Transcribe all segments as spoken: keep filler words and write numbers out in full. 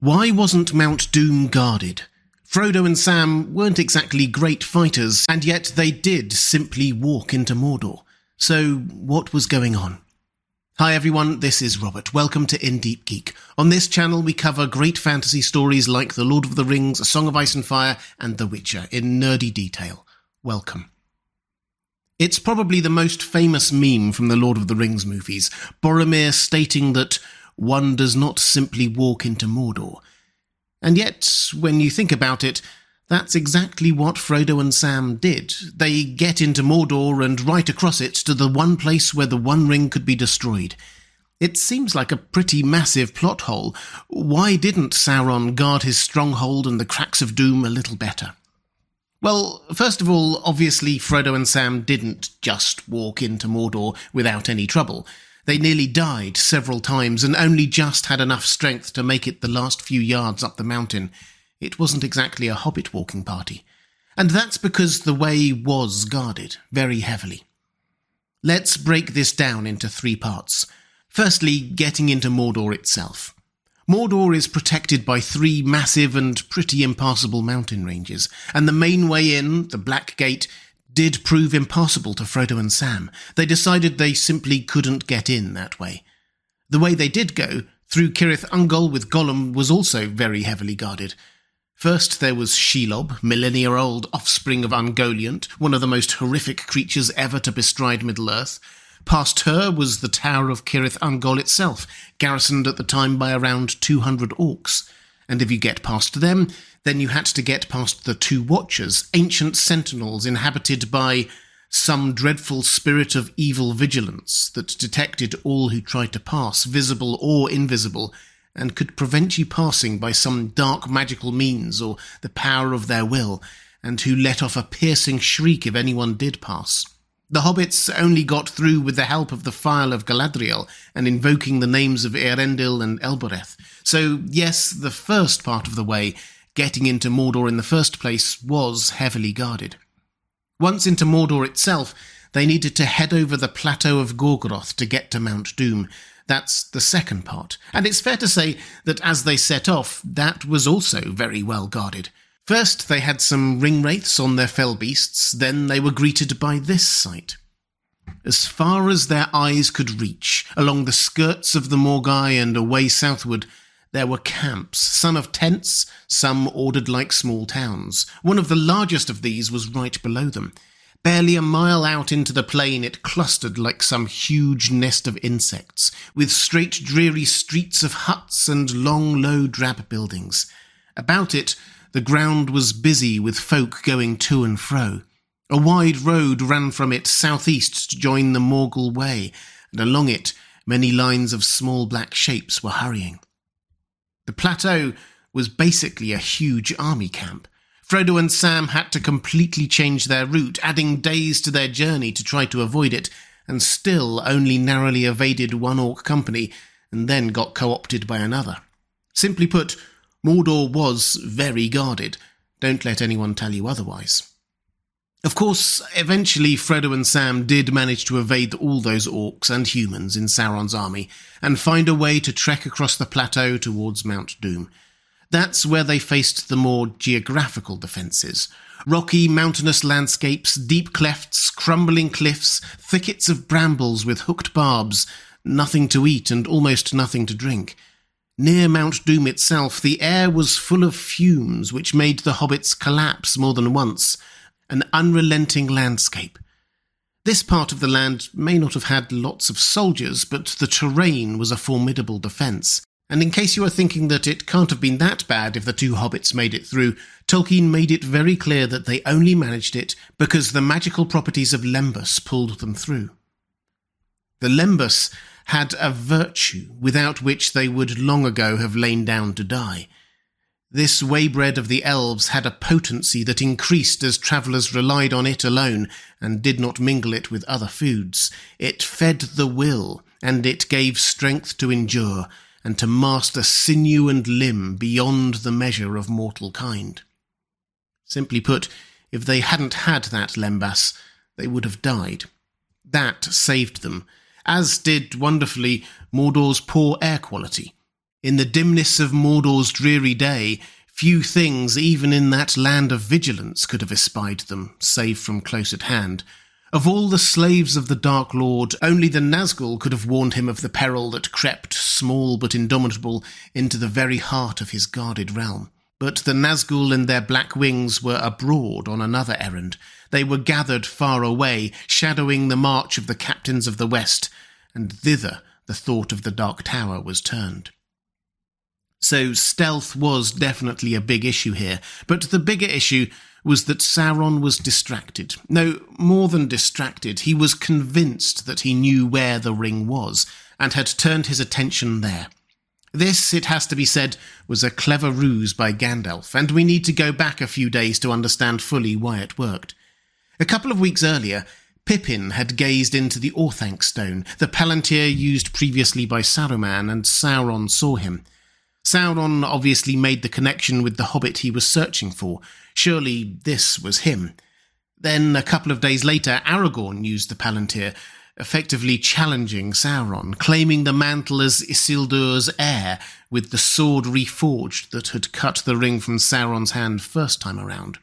Why wasn't Mount Doom guarded? Frodo and Sam weren't exactly great fighters, and yet they did simply walk into Mordor. So, what was going on? Hi everyone, this is Robert. Welcome to In Deep Geek. On this channel we cover great fantasy stories like The Lord of the Rings, A Song of Ice and Fire, and The Witcher in nerdy detail. Welcome. It's probably the most famous meme from the Lord of the Rings movies, Boromir stating that one does not simply walk into Mordor. And yet, when you think about it, that's exactly what Frodo and Sam did. They get into Mordor and right across it to the one place where the One Ring could be destroyed. It seems like a pretty massive plot hole. Why didn't Sauron guard his stronghold and the cracks of Doom a little better? Well, first of all, obviously Frodo and Sam didn't just walk into Mordor without any trouble. They nearly died several times and only just had enough strength to make it the last few yards up the mountain. It wasn't exactly a hobbit walking party. And that's because the way was guarded very heavily. Let's break this down into three parts. Firstly, getting into Mordor itself. Mordor is protected by three massive and pretty impassable mountain ranges, and the main way in, the Black Gate, did prove impassable to Frodo and Sam. They decided they simply couldn't get in that way. The way they did go, through Cirith Ungol with Gollum, was also very heavily guarded. First there was Shelob, millennia-old offspring of Ungoliant, one of the most horrific creatures ever to bestride Middle-earth. Past her was the Tower of Cirith Ungol itself, garrisoned at the time by around two hundred orcs. And if you get past them, then you had to get past the Two Watchers, ancient sentinels inhabited by some dreadful spirit of evil vigilance that detected all who tried to pass, visible or invisible, and could prevent you passing by some dark magical means or the power of their will, and who let off a piercing shriek if anyone did pass. The hobbits only got through with the help of the Phial of Galadriel and invoking the names of Eärendil and Elbereth. So, yes, the first part of the way, getting into Mordor in the first place, was heavily guarded. Once into Mordor itself, they needed to head over the Plateau of Gorgoroth to get to Mount Doom. That's the second part. And it's fair to say that as they set off, that was also very well guarded. First, they had some ringwraiths on their fell beasts, then they were greeted by this sight. As far as their eyes could reach, along the skirts of the Morgai and away southward, there were camps, some of tents, some ordered like small towns. One of the largest of these was right below them. Barely a mile out into the plain it clustered like some huge nest of insects, with straight dreary streets of huts and long low drab buildings. About it, the ground was busy with folk going to and fro. A wide road ran from it southeast to join the Morgul Way, and along it many lines of small black shapes were hurrying. The plateau was basically a huge army camp. Frodo and Sam had to completely change their route, adding days to their journey to try to avoid it, and still only narrowly evaded one orc company, and then got co-opted by another. Simply put, Mordor was very guarded. Don't let anyone tell you otherwise. Of course, eventually Frodo and Sam did manage to evade all those orcs and humans in Sauron's army, and find a way to trek across the plateau towards Mount Doom. That's where they faced the more geographical defences. Rocky, mountainous landscapes, deep clefts, crumbling cliffs, thickets of brambles with hooked barbs, nothing to eat and almost nothing to drink. Near Mount Doom itself, the air was full of fumes which made the hobbits collapse more than once. An unrelenting landscape. This part of the land may not have had lots of soldiers, but the terrain was a formidable defence. And in case you are thinking that it can't have been that bad if the two hobbits made it through, Tolkien made it very clear that they only managed it because the magical properties of Lembas pulled them through. The Lembas had a virtue without which they would long ago have lain down to die. This waybread of the elves had a potency that increased as travellers relied on it alone and did not mingle it with other foods. It fed the will, and it gave strength to endure, and to master sinew and limb beyond the measure of mortal kind. Simply put, if they hadn't had that Lembas, they would have died. That saved them, as did, wonderfully, Mordor's poor air quality. In the dimness of Mordor's dreary day, few things, even in that land of vigilance, could have espied them, save from close at hand. Of all the slaves of the Dark Lord, only the Nazgul could have warned him of the peril that crept, small but indomitable, into the very heart of his guarded realm. But the Nazgul and their black wings were abroad on another errand. They were gathered far away, shadowing the march of the captains of the West, and thither the thought of the Dark Tower was turned. So stealth was definitely a big issue here, but the bigger issue was that Sauron was distracted. No, more than distracted, he was convinced that he knew where the ring was, and had turned his attention there. This, it has to be said, was a clever ruse by Gandalf, and we need to go back a few days to understand fully why it worked. A couple of weeks earlier, Pippin had gazed into the Orthanc Stone, the palantir used previously by Saruman, and Sauron saw him. Sauron obviously made the connection with the hobbit he was searching for. Surely this was him. Then, a couple of days later, Aragorn used the palantir, effectively challenging Sauron, claiming the mantle as Isildur's heir, with the sword reforged that had cut the ring from Sauron's hand first time around.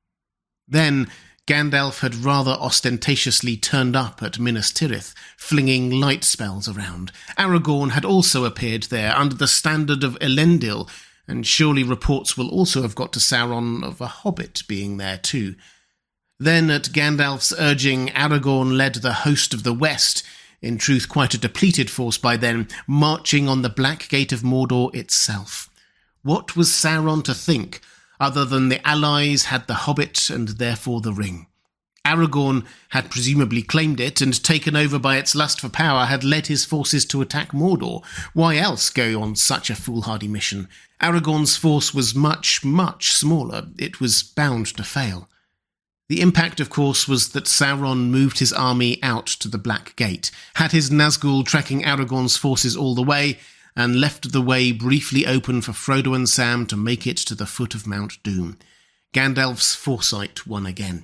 Then, Gandalf had rather ostentatiously turned up at Minas Tirith, flinging light spells around. Aragorn had also appeared there under the standard of Elendil, and surely reports will also have got to Sauron of a hobbit being there too. Then, at Gandalf's urging, Aragorn led the host of the West, in truth quite a depleted force by then, marching on the Black Gate of Mordor itself. What was Sauron to think, other than the allies had the hobbit and therefore the ring? Aragorn had presumably claimed it, and taken over by its lust for power, had led his forces to attack Mordor. Why else go on such a foolhardy mission? Aragorn's force was much, much smaller. It was bound to fail. The impact, of course, was that Sauron moved his army out to the Black Gate, had his Nazgul tracking Aragorn's forces all the way, and left the way briefly open for Frodo and Sam to make it to the foot of Mount Doom. Gandalf's foresight won again.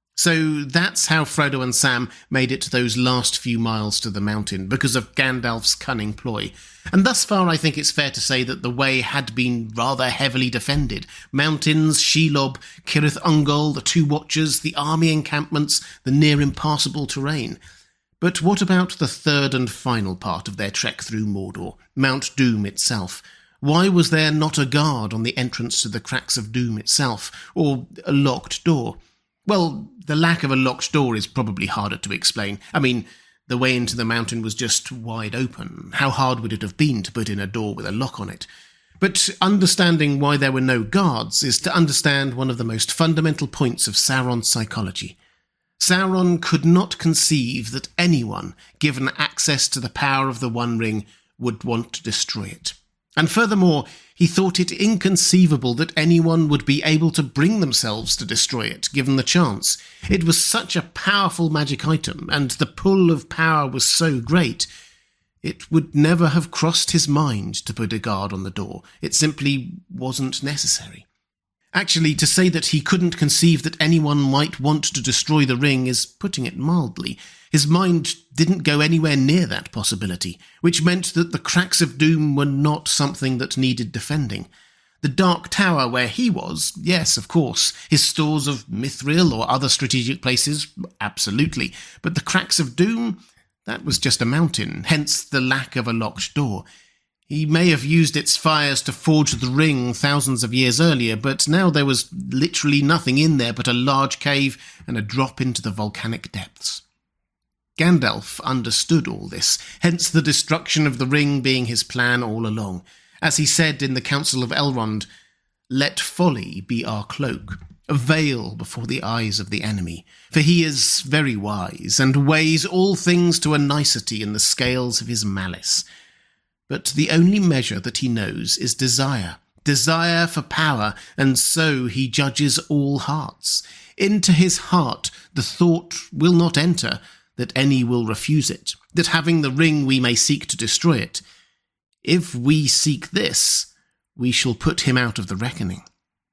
So that's how Frodo and Sam made it those last few miles to the mountain, because of Gandalf's cunning ploy. And thus far I think it's fair to say that the way had been rather heavily defended. Mountains, Shelob, Cirith Ungol, the Two Watchers, the army encampments, the near impassable terrain. But what about the third and final part of their trek through Mordor, Mount Doom itself? Why was there not a guard on the entrance to the Cracks of Doom itself, or a locked door? Well, the lack of a locked door is probably harder to explain. I mean, the way into the mountain was just wide open. How hard would it have been to put in a door with a lock on it? But understanding why there were no guards is to understand one of the most fundamental points of Sauron's psychology. Sauron could not conceive that anyone, given access to the power of the One Ring, would want to destroy it. And furthermore, he thought it inconceivable that anyone would be able to bring themselves to destroy it, given the chance. It was such a powerful magic item, and the pull of power was so great, it would never have crossed his mind to put a guard on the door. It simply wasn't necessary. Actually, to say that he couldn't conceive that anyone might want to destroy the ring is putting it mildly. His mind didn't go anywhere near that possibility, which meant that the Cracks of Doom were not something that needed defending. The Dark Tower where he was, yes, of course. His stores of Mithril or other strategic places, absolutely. But the Cracks of Doom, that was just a mountain, hence the lack of a locked door. He may have used its fires to forge the ring thousands of years earlier, but now there was literally nothing in there but a large cave and a drop into the volcanic depths. Gandalf understood all this, hence the destruction of the ring being his plan all along. As he said in the Council of Elrond, "Let folly be our cloak, a veil before the eyes of the enemy, for he is very wise, and weighs all things to a nicety in the scales of his malice. But the only measure that he knows is desire, desire for power, and so he judges all hearts. Into his heart the thought will not enter that any will refuse it, that having the ring we may seek to destroy it. If we seek this, we shall put him out of the reckoning."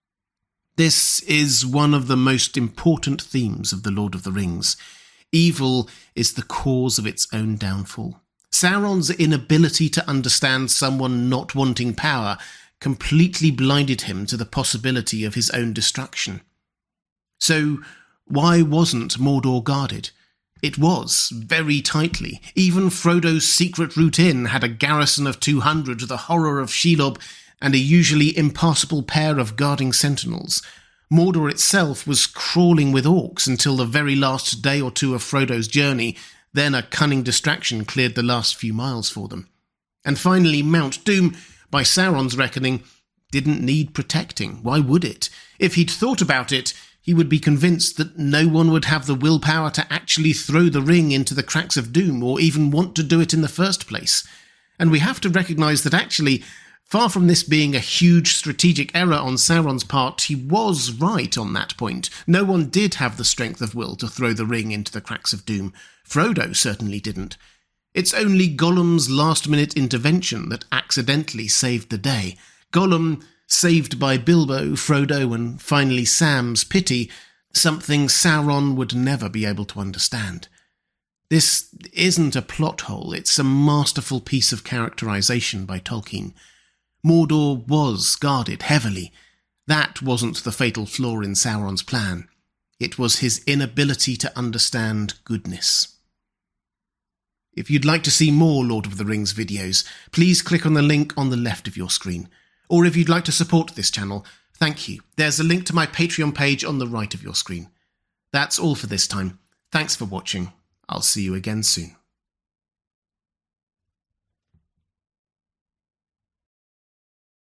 This is one of the most important themes of The Lord of the Rings. Evil is the cause of its own downfall. Sauron's inability to understand someone not wanting power completely blinded him to the possibility of his own destruction. So, why wasn't Mordor guarded? It was, very tightly. Even Frodo's secret route in had a garrison of two hundred, the horror of Shelob, and a usually impassable pair of guarding sentinels. Mordor itself was crawling with orcs until the very last day or two of Frodo's journey. Then a cunning distraction cleared the last few miles for them. And finally, Mount Doom, by Sauron's reckoning, didn't need protecting. Why would it? If he'd thought about it, he would be convinced that no one would have the willpower to actually throw the ring into the cracks of doom, or even want to do it in the first place. And we have to recognise that actually, far from this being a huge strategic error on Sauron's part, he was right on that point. No one did have the strength of will to throw the ring into the cracks of doom. Frodo certainly didn't. It's only Gollum's last-minute intervention that accidentally saved the day. Gollum, saved by Bilbo, Frodo, and finally Sam's pity, something Sauron would never be able to understand. This isn't a plot hole, it's a masterful piece of characterization by Tolkien. Mordor was guarded heavily. That wasn't the fatal flaw in Sauron's plan. It was his inability to understand goodness. If you'd like to see more Lord of the Rings videos, please click on the link on the left of your screen. Or if you'd like to support this channel, thank you. There's a link to my Patreon page on the right of your screen. That's all for this time. Thanks for watching. I'll see you again soon.